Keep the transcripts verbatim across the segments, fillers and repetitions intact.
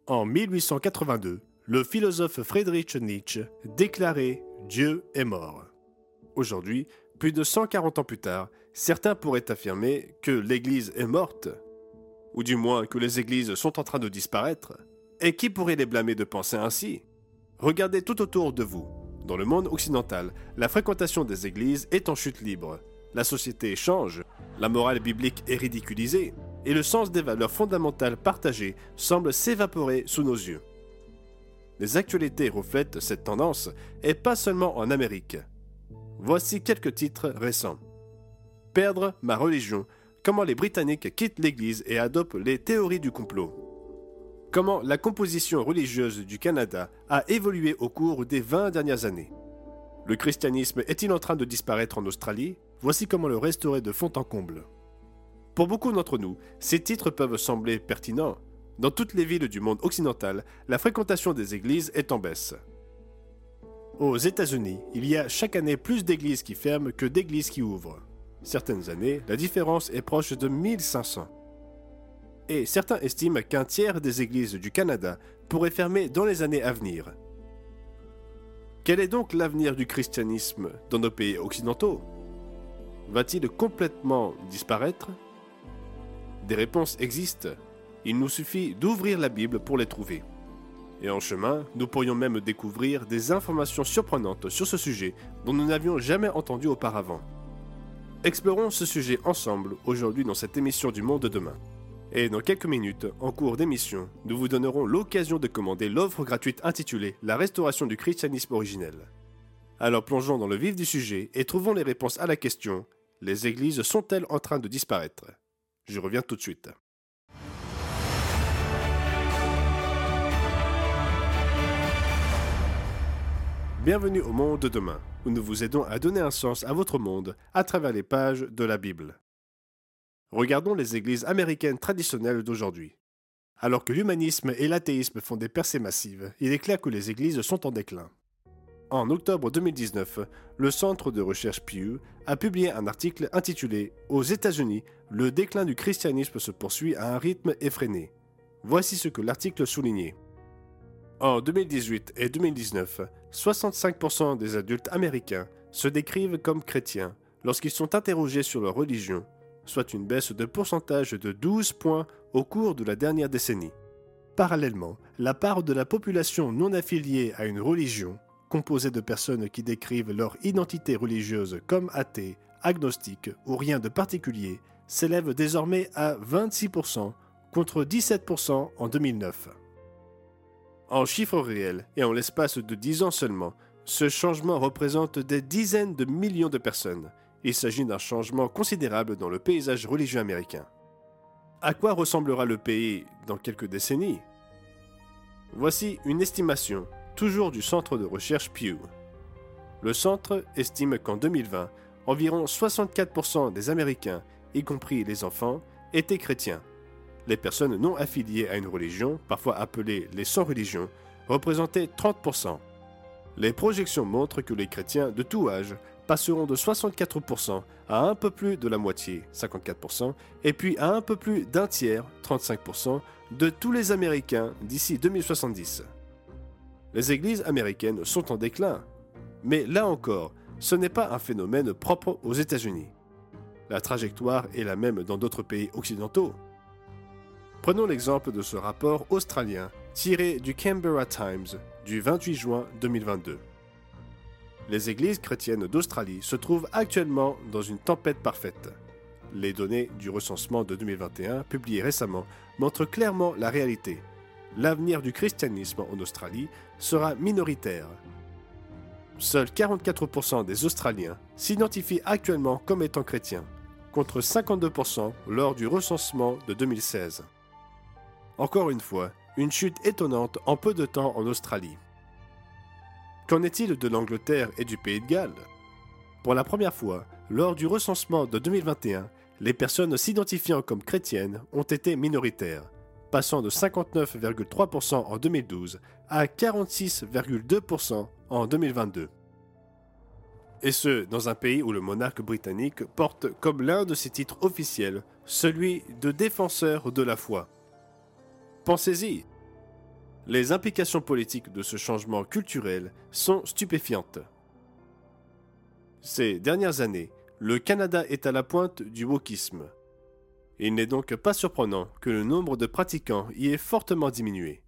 En mille huit cent quatre-vingt-deux, le philosophe Friedrich Nietzsche déclarait « Dieu est mort ». Aujourd'hui, plus de cent quarante ans plus tard, certains pourraient affirmer que l'Église est morte, ou du moins que les églises sont en train de disparaître. Et qui pourrait les blâmer de penser ainsi? Regardez tout autour de vous. Dans le monde occidental, la fréquentation des églises est en chute libre. La société change, la morale biblique est ridiculisée, et le sens des valeurs fondamentales partagées semble s'évaporer sous nos yeux. Les actualités reflètent cette tendance, et pas seulement en Amérique. Voici quelques titres récents. Perdre ma religion, comment les Britanniques quittent l'Église et adoptent les théories du complot. Comment la composition religieuse du Canada a évolué au cours des vingt dernières années. Le christianisme est-il en train de disparaître en Australie? Voici comment le restaurer de fond en comble. Pour beaucoup d'entre nous, ces titres peuvent sembler pertinents. Dans toutes les villes du monde occidental, la fréquentation des églises est en baisse. Aux États-Unis, il y a chaque année plus d'églises qui ferment que d'églises qui ouvrent. Certaines années, la différence est proche de mille cinq cents. Et certains estiment qu'un tiers des églises du Canada pourraient fermer dans les années à venir. Quel est donc l'avenir du christianisme dans nos pays occidentaux? Va-t-il complètement disparaître? Des réponses existent. Il nous suffit d'ouvrir la Bible pour les trouver. Et en chemin, nous pourrions même découvrir des informations surprenantes sur ce sujet dont nous n'avions jamais entendu auparavant. Explorons ce sujet ensemble aujourd'hui dans cette émission du Monde de demain. Et dans quelques minutes, en cours d'émission, nous vous donnerons l'occasion de commander l'offre gratuite intitulée « La restauration du christianisme originel ». Alors plongeons dans le vif du sujet et trouvons les réponses à la question « Les églises sont-elles en train de disparaître ?» Je reviens tout de suite. Bienvenue au Monde de demain, où nous vous aidons à donner un sens à votre monde à travers les pages de la Bible. Regardons les églises américaines traditionnelles d'aujourd'hui. Alors que l'humanisme et l'athéisme font des percées massives, il est clair que les églises sont en déclin. En octobre deux mille dix-neuf, le centre de recherche Pew a publié un article intitulé « Aux États-Unis, le déclin du christianisme se poursuit à un rythme effréné ». Voici ce que l'article soulignait. En deux mille dix-huit et deux mille dix-neuf, soixante-cinq pour cent des adultes américains se décrivent comme chrétiens lorsqu'ils sont interrogés sur leur religion, soit une baisse de pourcentage de douze points au cours de la dernière décennie. Parallèlement, la part de la population non affiliée à une religion, composée de personnes qui décrivent leur identité religieuse comme athées, agnostiques ou rien de particulier, s'élève désormais à vingt-six pour cent contre dix-sept pour cent en deux mille neuf. En chiffres réels et en l'espace de dix ans seulement, ce changement représente des dizaines de millions de personnes. Il s'agit d'un changement considérable dans le paysage religieux américain. À quoi ressemblera le pays dans quelques décennies? Voici une estimation, toujours du centre de recherche Pew. Le centre estime qu'en deux mille vingt, environ soixante-quatre pour cent des Américains, y compris les enfants, étaient chrétiens. Les personnes non affiliées à une religion, parfois appelées les sans-religion, représentaient trente pour cent. Les projections montrent que les chrétiens de tout âge passeront de soixante-quatre pour cent à un peu plus de la moitié, cinquante-quatre pour cent, et puis à un peu plus d'un tiers, trente-cinq pour cent, de tous les Américains d'ici deux mille soixante-dix. Les églises américaines sont en déclin, mais là encore, ce n'est pas un phénomène propre aux États-Unis. La trajectoire est la même dans d'autres pays occidentaux. Prenons l'exemple de ce rapport australien tiré du Canberra Times du vingt-huit juin deux mille vingt-deux. Les églises chrétiennes d'Australie se trouvent actuellement dans une tempête parfaite. Les données du recensement de deux mille vingt et un, publiées récemment, montrent clairement la réalité. L'avenir du christianisme en Australie sera minoritaire. Seuls quarante-quatre pour cent des Australiens s'identifient actuellement comme étant chrétiens, contre cinquante-deux pour cent lors du recensement de deux mille seize. Encore une fois, une chute étonnante en peu de temps en Australie. Qu'en est-il de l'Angleterre et du Pays de Galles? Pour la première fois, lors du recensement de deux mille vingt et un, les personnes s'identifiant comme chrétiennes ont été minoritaires, passant de cinquante-neuf virgule trois pour cent en deux mille douze à quarante-six virgule deux pour cent en deux mille vingt-deux. Et ce, dans un pays où le monarque britannique porte comme l'un de ses titres officiels celui de défenseur de la foi. Pensez-y. Les implications politiques de ce changement culturel sont stupéfiantes. Ces dernières années, le Canada est à la pointe du wokisme. Il n'est donc pas surprenant que le nombre de pratiquants y ait fortement diminué.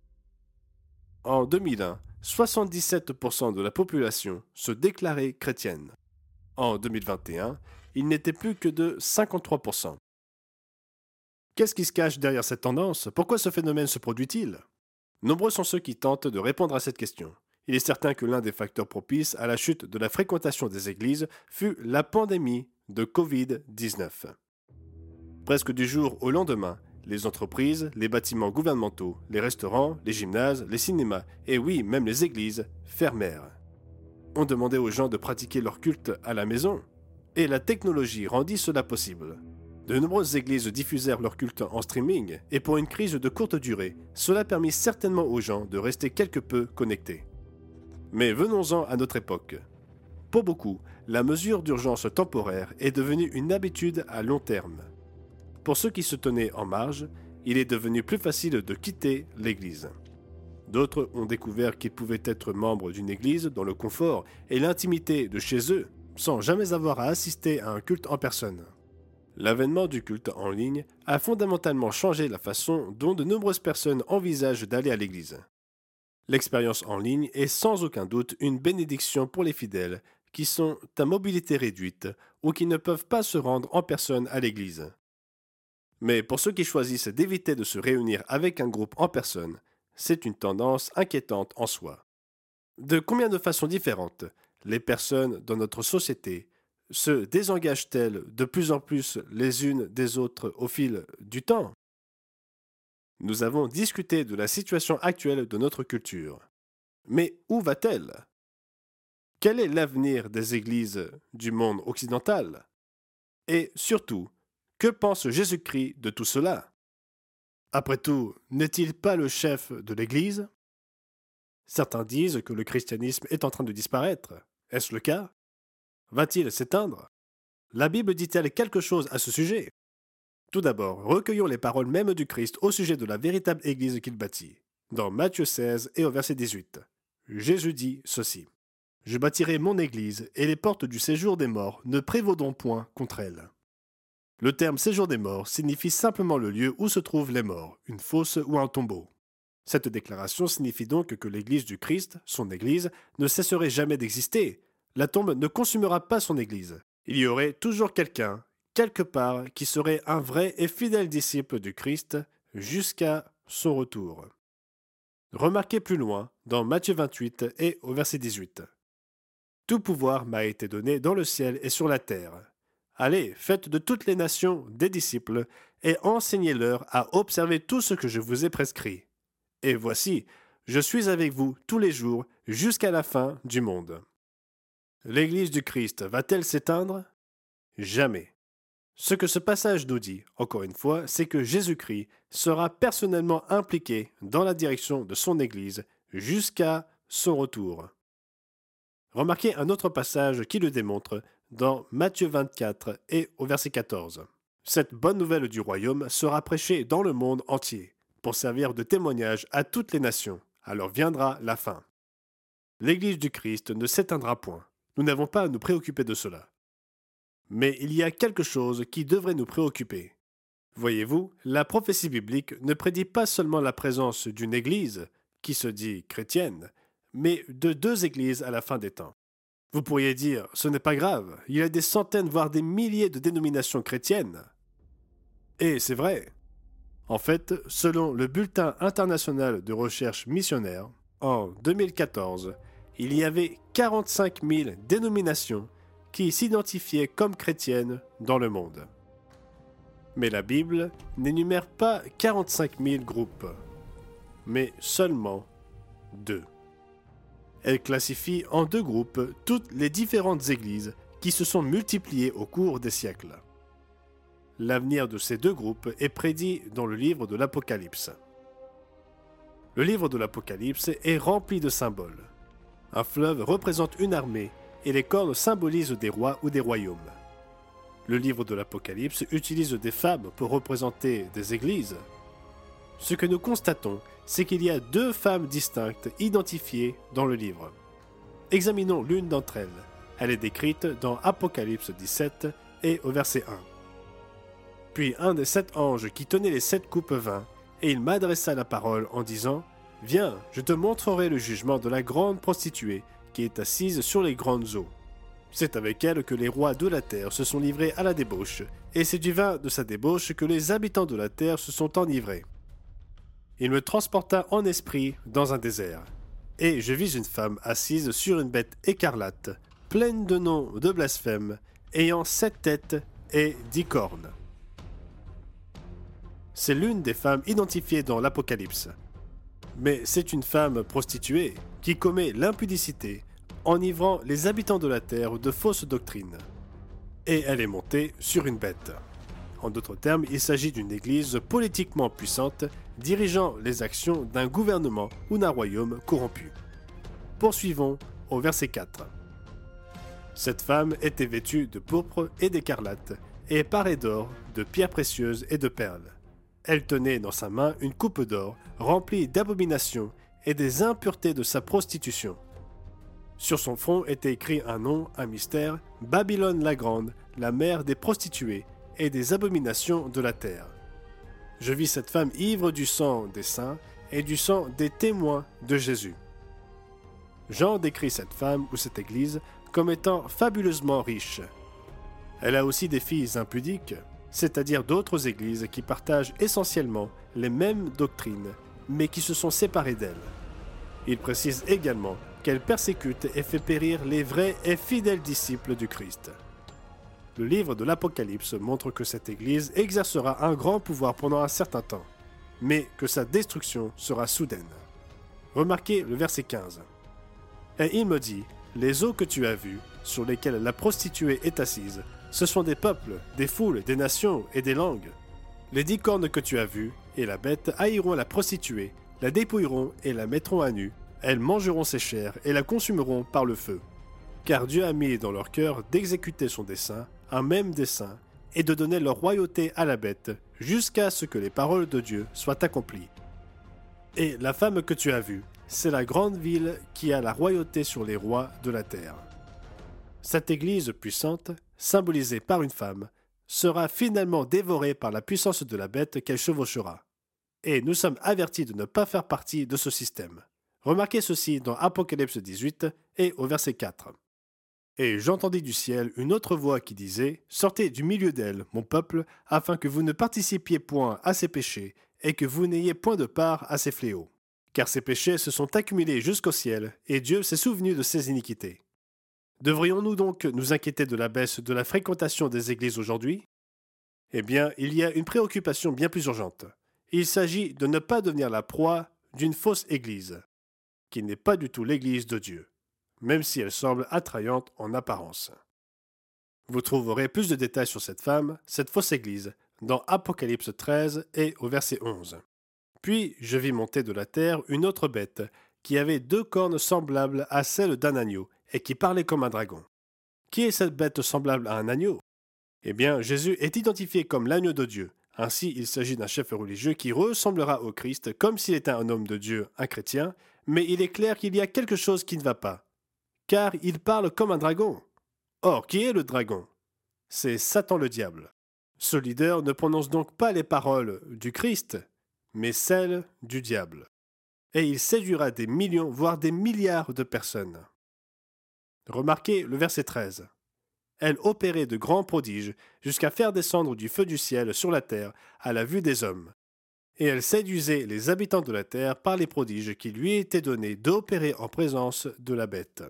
En deux mille un, soixante-dix-sept pour cent de la population se déclarait chrétienne. En deux mille vingt et un, il n'était plus que de cinquante-trois pour cent. Qu'est-ce qui se cache derrière cette tendance? Pourquoi ce phénomène se produit-il? Nombreux sont ceux qui tentent de répondre à cette question. Il est certain que l'un des facteurs propices à la chute de la fréquentation des églises fut la pandémie de covid dix-neuf. Presque du jour au lendemain, les entreprises, les bâtiments gouvernementaux, les restaurants, les gymnases, les cinémas et oui, même les églises fermèrent. On demandait aux gens de pratiquer leur culte à la maison et la technologie rendit cela possible. De nombreuses églises diffusèrent leur culte en streaming et pour une crise de courte durée, cela permit certainement aux gens de rester quelque peu connectés. Mais venons-en à notre époque. Pour beaucoup, la mesure d'urgence temporaire est devenue une habitude à long terme. Pour ceux qui se tenaient en marge, il est devenu plus facile de quitter l'Église. D'autres ont découvert qu'ils pouvaient être membres d'une Église dans le confort et l'intimité de chez eux, sans jamais avoir à assister à un culte en personne. L'avènement du culte en ligne a fondamentalement changé la façon dont de nombreuses personnes envisagent d'aller à l'Église. L'expérience en ligne est sans aucun doute une bénédiction pour les fidèles qui sont à mobilité réduite ou qui ne peuvent pas se rendre en personne à l'Église. Mais pour ceux qui choisissent d'éviter de se réunir avec un groupe en personne, c'est une tendance inquiétante en soi. De combien de façons différentes les personnes dans notre société se désengagent-elles de plus en plus les unes des autres au fil du temps? Nous avons discuté de la situation actuelle de notre culture. Mais où va-t-elle? Quel est l'avenir des églises du monde occidental? Et surtout, que pense Jésus-Christ de tout cela? Après tout, n'est-il pas le chef de l'Église? Certains disent que le christianisme est en train de disparaître. Est-ce le cas? Va-t-il s'éteindre? La Bible dit-elle quelque chose à ce sujet? Tout d'abord, recueillons les paroles mêmes du Christ au sujet de la véritable Église qu'il bâtit. Dans Matthieu seize et au verset dix-huit, Jésus dit ceci. « Je bâtirai mon Église, et les portes du séjour des morts ne prévaudront point contre elle. » Le terme séjour des morts signifie simplement le lieu où se trouvent les morts, une fosse ou un tombeau. Cette déclaration signifie donc que l'Église du Christ, son Église, ne cesserait jamais d'exister. La tombe ne consumera pas son Église. Il y aurait toujours quelqu'un, quelque part, qui serait un vrai et fidèle disciple du Christ jusqu'à son retour. Remarquez plus loin, dans Matthieu vingt-huit et au verset dix-huit. « Tout pouvoir m'a été donné dans le ciel et sur la terre. Allez, faites de toutes les nations des disciples et enseignez-leur à observer tout ce que je vous ai prescrit. Et voici, je suis avec vous tous les jours jusqu'à la fin du monde. » L'Église du Christ va-t-elle s'éteindre? Jamais. Ce que ce passage nous dit, encore une fois, c'est que Jésus-Christ sera personnellement impliqué dans la direction de son Église jusqu'à son retour. Remarquez un autre passage qui le démontre dans Matthieu vingt-quatre et au verset quatorze. Cette bonne nouvelle du royaume sera prêchée dans le monde entier, pour servir de témoignage à toutes les nations. Alors viendra la fin. L'Église du Christ ne s'éteindra point. Nous n'avons pas à nous préoccuper de cela. Mais il y a quelque chose qui devrait nous préoccuper. Voyez-vous, la prophétie biblique ne prédit pas seulement la présence d'une Église, qui se dit chrétienne, mais de deux Églises à la fin des temps. Vous pourriez dire, ce n'est pas grave, il y a des centaines voire des milliers de dénominations chrétiennes. Et c'est vrai. En fait, selon le Bulletin international de recherche missionnaire, en deux mille quatorze, il y avait quarante-cinq mille dénominations qui s'identifiaient comme chrétiennes dans le monde. Mais la Bible n'énumère pas quarante-cinq mille groupes, mais seulement deux. Elle classifie en deux groupes toutes les différentes églises qui se sont multipliées au cours des siècles. L'avenir de ces deux groupes est prédit dans le livre de l'Apocalypse. Le livre de l'Apocalypse est rempli de symboles. Un fleuve représente une armée et les cornes symbolisent des rois ou des royaumes. Le livre de l'Apocalypse utilise des femmes pour représenter des églises. ce que nous constatons, c'est qu'il y a deux femmes distinctes identifiées dans le livre. Examinons l'une d'entre elles. Elle est décrite dans Apocalypse dix-sept et au verset un. « Puis un des sept anges qui tenait les sept coupes vint, et il m'adressa la parole en disant « Viens, je te montrerai le jugement de la grande prostituée qui est assise sur les grandes eaux. C'est avec elle que les rois de la terre se sont livrés à la débauche, et c'est du vin de sa débauche que les habitants de la terre se sont enivrés. Il me transporta en esprit dans un désert, et je vis une femme assise sur une bête écarlate, pleine de noms de blasphème, ayant sept têtes et dix cornes. » C'est l'une des femmes identifiées dans l'Apocalypse. Mais c'est une femme prostituée qui commet l'impudicité, enivrant les habitants de la terre de fausses doctrines. Et elle est montée sur une bête. En d'autres termes, il s'agit d'une église politiquement puissante, dirigeant les actions d'un gouvernement ou d'un royaume corrompu. Poursuivons au verset quatre. Cette femme était vêtue de pourpre et d'écarlate, et parée d'or, de pierres précieuses et de perles. Elle tenait dans sa main une coupe d'or remplie d'abominations et des impuretés de sa prostitution. Sur son front était écrit un nom, un mystère, Babylone la Grande, la mère des prostituées et des abominations de la terre. Je vis cette femme ivre du sang des saints et du sang des témoins de Jésus. Jean décrit cette femme ou cette église comme étant fabuleusement riche. Elle a aussi des filles impudiques, c'est-à-dire d'autres églises qui partagent essentiellement les mêmes doctrines, mais qui se sont séparées d'elle. Il précise également qu'elle persécute et fait périr les vrais et fidèles disciples du Christ. Le livre de l'Apocalypse montre que cette église exercera un grand pouvoir pendant un certain temps, mais que sa destruction sera soudaine. Remarquez le verset quinze. « Et il me dit, les eaux que tu as vues, sur lesquelles la prostituée est assise, ce sont des peuples, des foules, des nations et des langues. Les dix cornes que tu as vues, et la bête haïront la prostituée, la dépouilleront et la mettront à nu. Elles mangeront ses chairs et la consumeront par le feu. Car Dieu a mis dans leur cœur d'exécuter son dessein, un même dessein, et de donner leur royauté à la bête, jusqu'à ce que les paroles de Dieu soient accomplies. Et la femme que tu as vue, c'est la grande ville qui a la royauté sur les rois de la terre. » Cette église puissante, symbolisée par une femme, sera finalement dévorée par la puissance de la bête qu'elle chevauchera. Et nous sommes avertis de ne pas faire partie de ce système. Remarquez ceci dans Apocalypse dix-huit et au verset quatre. « Et j'entendis du ciel une autre voix qui disait « Sortez du milieu d'elle, mon peuple, afin que vous ne participiez point à ses péchés et que vous n'ayez point de part à ses fléaux. Car ses péchés se sont accumulés jusqu'au ciel, et Dieu s'est souvenu de ses iniquités. » Devrions-nous donc nous inquiéter de la baisse de la fréquentation des églises aujourd'hui? Eh bien, il y a une préoccupation bien plus urgente. Il s'agit de ne pas devenir la proie d'une fausse église, qui n'est pas du tout l'église de Dieu, même si elle semble attrayante en apparence. Vous trouverez plus de détails sur cette femme, cette fausse église, dans Apocalypse treize et au verset onze. « Puis je vis monter de la terre une autre bête, qui avait deux cornes semblables à celles d'un agneau, et qui parlait comme un dragon. Qui est cette bête semblable à un agneau? Eh bien, Jésus est identifié comme l'agneau de Dieu. Ainsi, il s'agit d'un chef religieux qui ressemblera au Christ comme s'il était un homme de Dieu, un chrétien, mais il est clair qu'il y a quelque chose qui ne va pas. Car il parle comme un dragon. Or, qui est le dragon? C'est Satan le diable. Ce leader ne prononce donc pas les paroles du Christ, mais celles du diable. Et il séduira des millions, voire des milliards de personnes. Remarquez le verset treize. Elle opérait de grands prodiges jusqu'à faire descendre du feu du ciel sur la terre à la vue des hommes. Et elle séduisait les habitants de la terre par les prodiges qui lui étaient donnés d'opérer en présence de la bête.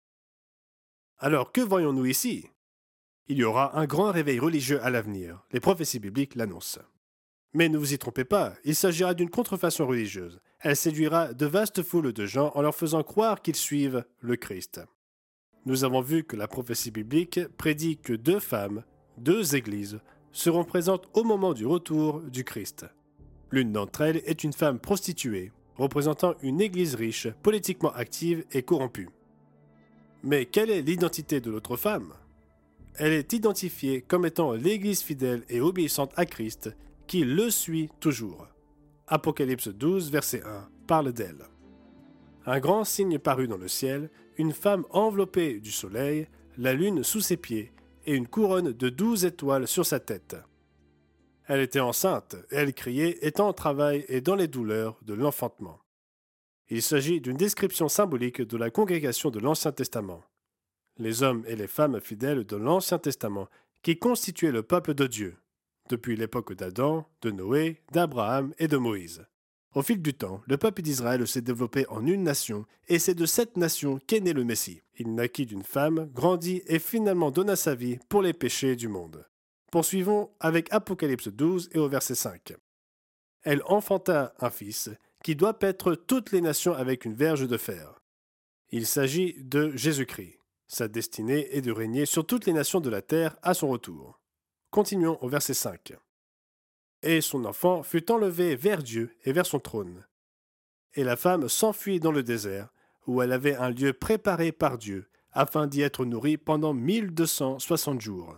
Alors que voyons-nous ici? Il y aura un grand réveil religieux à l'avenir. Les prophéties bibliques l'annoncent. Mais ne vous y trompez pas, il s'agira d'une contrefaçon religieuse. Elle séduira de vastes foules de gens en leur faisant croire qu'ils suivent le Christ. Nous avons vu que la prophétie biblique prédit que deux femmes, deux églises, seront présentes au moment du retour du Christ. L'une d'entre elles est une femme prostituée, représentant une église riche, politiquement active et corrompue. Mais quelle est l'identité de l'autre femme? Elle est identifiée comme étant l'église fidèle et obéissante à Christ, qui le suit toujours. Apocalypse douze, verset un, parle d'elle. Un grand signe parut dans le ciel, une femme enveloppée du soleil, la lune sous ses pieds, et une couronne de douze étoiles sur sa tête. Elle était enceinte, et elle criait, étant en travail et dans les douleurs de l'enfantement. Il s'agit d'une description symbolique de la congrégation de l'Ancien Testament. Les hommes et les femmes fidèles de l'Ancien Testament qui constituaient le peuple de Dieu, depuis l'époque d'Adam, de Noé, d'Abraham et de Moïse. Au fil du temps, le peuple d'Israël s'est développé en une nation, et c'est de cette nation qu'est né le Messie. Il naquit d'une femme, grandit et finalement donna sa vie pour les péchés du monde. Poursuivons avec Apocalypse douze et au verset cinq. Elle enfanta un fils, qui doit paître toutes les nations avec une verge de fer. Il s'agit de Jésus-Christ. Sa destinée est de régner sur toutes les nations de la terre à son retour. Continuons au verset cinq. Et son enfant fut enlevé vers Dieu et vers son trône. Et la femme s'enfuit dans le désert, où elle avait un lieu préparé par Dieu, afin d'y être nourrie pendant mille deux cent soixante jours.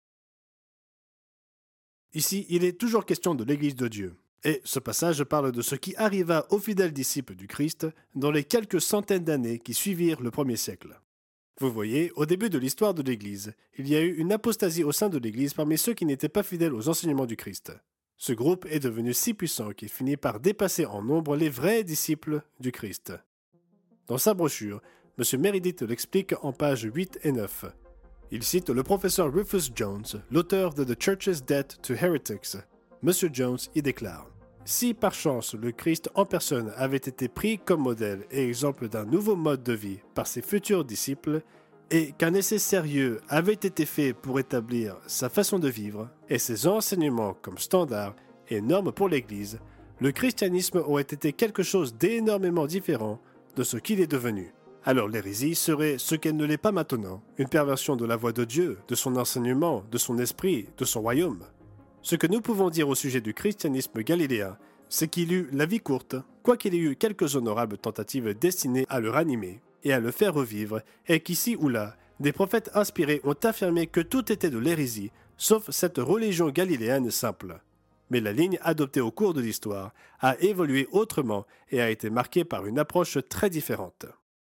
Ici, il est toujours question de l'Église de Dieu. Et ce passage parle de ce qui arriva aux fidèles disciples du Christ dans les quelques centaines d'années qui suivirent le premier siècle. Vous voyez, au début de l'histoire de l'Église, il y a eu une apostasie au sein de l'Église parmi ceux qui n'étaient pas fidèles aux enseignements du Christ. Ce groupe est devenu si puissant qu'il finit par dépasser en nombre les vrais disciples du Christ. Dans sa brochure, M. Meredith l'explique en pages huit et neuf. Il cite le professeur Rufus Jones, l'auteur de The Church's Debt to Heretics. M. Jones y déclare « Si par chance le Christ en personne avait été pris comme modèle et exemple d'un nouveau mode de vie par ses futurs disciples, et qu'un essai sérieux avait été fait pour établir sa façon de vivre et ses enseignements comme standard et normes pour l'Église, le christianisme aurait été quelque chose d'énormément différent de ce qu'il est devenu. Alors l'hérésie serait ce qu'elle ne l'est pas maintenant, une perversion de la voix de Dieu, de son enseignement, de son esprit, de son royaume. Ce que nous pouvons dire au sujet du christianisme galiléen, c'est qu'il eut la vie courte, quoiqu'il ait eu quelques honorables tentatives destinées à le ranimer et à le faire revivre, et qu'ici ou là, des prophètes inspirés ont affirmé que tout était de l'hérésie, sauf cette religion galiléenne simple. Mais la ligne adoptée au cours de l'histoire a évolué autrement et a été marquée par une approche très différente.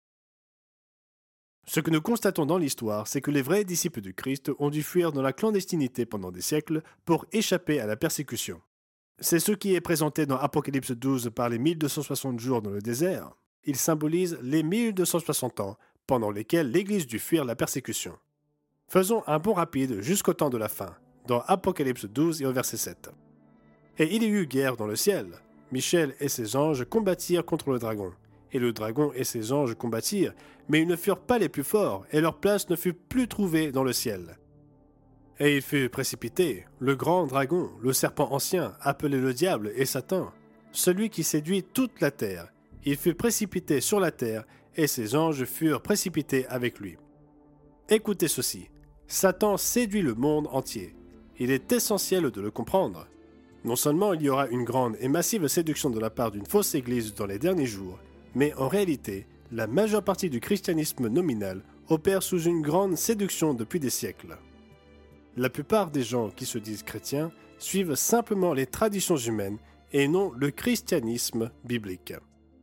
Ce que nous constatons dans l'histoire, c'est que les vrais disciples du Christ ont dû fuir dans la clandestinité pendant des siècles pour échapper à la persécution. C'est ce qui est présenté dans Apocalypse douze par les mille deux cent soixante jours dans le désert. Il symbolise les mille deux cent soixante ans pendant lesquels l'Église dut fuir la persécution. Faisons un bond rapide jusqu'au temps de la fin, dans Apocalypse douze et au verset sept. Et il y eut guerre dans le ciel. Michel et ses anges combattirent contre le dragon. Et le dragon et ses anges combattirent, mais ils ne furent pas les plus forts, et leur place ne fut plus trouvée dans le ciel. Et il fut précipité, le grand dragon, le serpent ancien, appelé le diable et Satan, celui qui séduit toute la terre. Il fut précipité sur la terre, et ses anges furent précipités avec lui. Écoutez ceci, Satan séduit le monde entier. Il est essentiel de le comprendre. Non seulement il y aura une grande et massive séduction de la part d'une fausse église dans les derniers jours, mais en réalité, la majeure partie du christianisme nominal opère sous une grande séduction depuis des siècles. La plupart des gens qui se disent chrétiens suivent simplement les traditions humaines et non le christianisme biblique.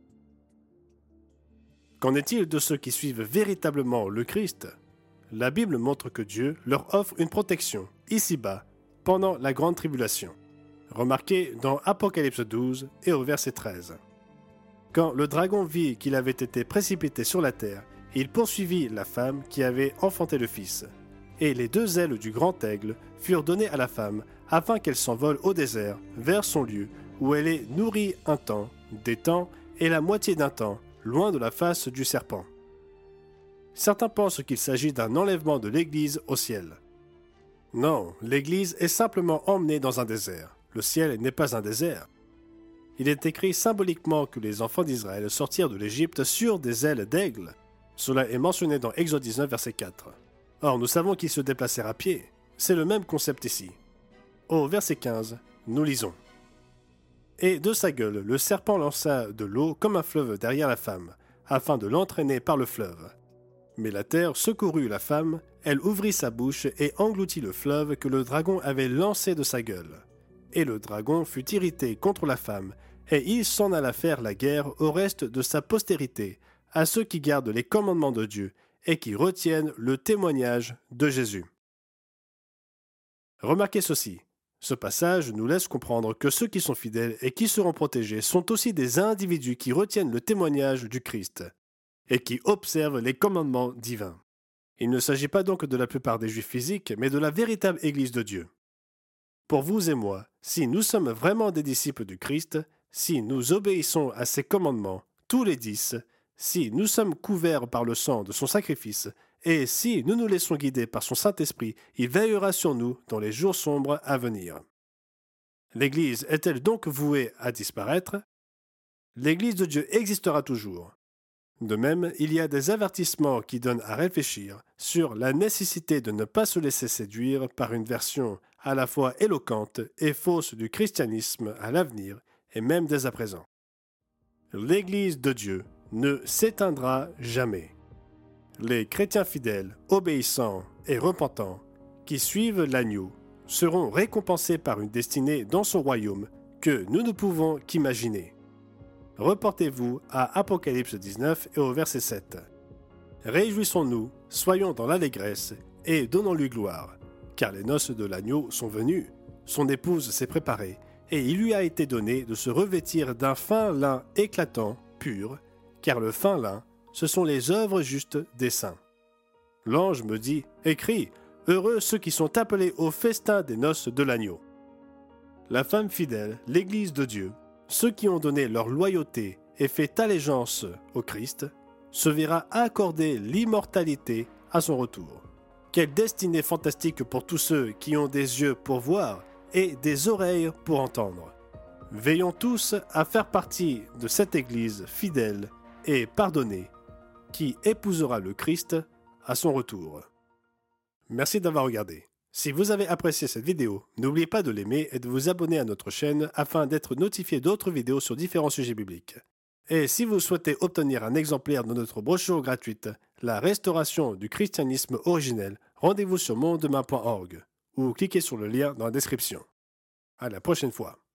Qu'en est-il de ceux qui suivent véritablement le Christ ? La Bible montre que Dieu leur offre une protection, ici-bas, pendant la grande tribulation. Remarquez dans Apocalypse douze et au verset treize. Quand le dragon vit qu'il avait été précipité sur la terre, il poursuivit la femme qui avait enfanté le fils. Et les deux ailes du grand aigle furent données à la femme, afin qu'elle s'envole au désert, vers son lieu, où elle est nourrie un temps, des temps, et la moitié d'un temps, loin de la face du serpent. Certains pensent qu'il s'agit d'un enlèvement de l'Église au ciel. Non, l'Église est simplement emmenée dans un désert. Le ciel n'est pas un désert. Il est écrit symboliquement que les enfants d'Israël sortirent de l'Égypte sur des ailes d'aigle. Cela est mentionné dans Exode dix-neuf, verset quatre. Or, nous savons qu'ils se déplacèrent à pied. C'est le même concept ici. Au verset quinze, nous lisons. Et de sa gueule, le serpent lança de l'eau comme un fleuve derrière la femme, afin de l'entraîner par le fleuve. Mais la terre secourut la femme, elle ouvrit sa bouche et engloutit le fleuve que le dragon avait lancé de sa gueule. Et le dragon fut irrité contre la femme, Et il s'en alla faire la guerre au reste de sa postérité, à ceux qui gardent les commandements de Dieu et qui retiennent le témoignage de Jésus. Remarquez ceci. Ce passage nous laisse comprendre que ceux qui sont fidèles et qui seront protégés sont aussi des individus qui retiennent le témoignage du Christ et qui observent les commandements divins. Il ne s'agit pas donc de la plupart des Juifs physiques, mais de la véritable Église de Dieu. Pour vous et moi, si nous sommes vraiment des disciples du Christ, si nous obéissons à ses commandements, tous les dix, si nous sommes couverts par le sang de son sacrifice, et si nous nous laissons guider par son Saint-Esprit, il veillera sur nous dans les jours sombres à venir. L'Église est-elle donc vouée à disparaître? L'Église de Dieu existera toujours. De même, il y a des avertissements qui donnent à réfléchir sur la nécessité de ne pas se laisser séduire par une version à la fois éloquente et fausse du christianisme à l'avenir et même dès à présent. L'Église de Dieu ne s'éteindra jamais. Les chrétiens fidèles, obéissants et repentants qui suivent l'agneau seront récompensés par une destinée dans son royaume que nous ne pouvons qu'imaginer. Reportez-vous à Apocalypse dix-neuf et au verset sept. Réjouissons-nous, soyons dans l'allégresse et donnons-lui gloire, car les noces de l'agneau sont venues, son épouse s'est préparée, et il lui a été donné de se revêtir d'un fin lin éclatant, pur, car le fin lin, ce sont les œuvres justes des saints. L'ange me dit, écris, heureux ceux qui sont appelés au festin des noces de l'agneau. La femme fidèle, l'Église de Dieu, ceux qui ont donné leur loyauté et fait allégeance au Christ, se verra accorder l'immortalité à son retour. Quelle destinée fantastique pour tous ceux qui ont des yeux pour voir et des oreilles pour entendre. Veillons tous à faire partie de cette Église fidèle et pardonnée qui épousera le Christ à son retour. Merci d'avoir regardé. Si vous avez apprécié cette vidéo, n'oubliez pas de l'aimer et de vous abonner à notre chaîne afin d'être notifié d'autres vidéos sur différents sujets bibliques. Et si vous souhaitez obtenir un exemplaire de notre brochure gratuite, La restauration du christianisme originel, rendez-vous sur monde demain point org ou cliquez sur le lien dans la description. À la prochaine fois.